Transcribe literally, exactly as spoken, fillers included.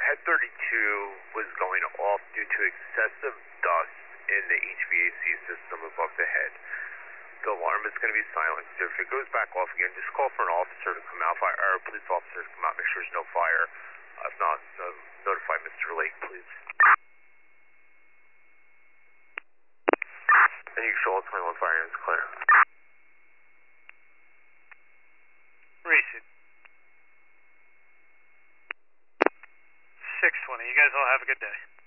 head thirty-two was going off due to excessive dust in the H V A C system above the head. The alarm is going to be silenced. If it goes back off again, just call for an officer to come out, fire, or a police officer to come out, make sure there's no fire. Uh, if not, uh, notify Mister Lake, please. And you show all twenty-one fire units clear. Recent. six twenty. You guys all have a good day.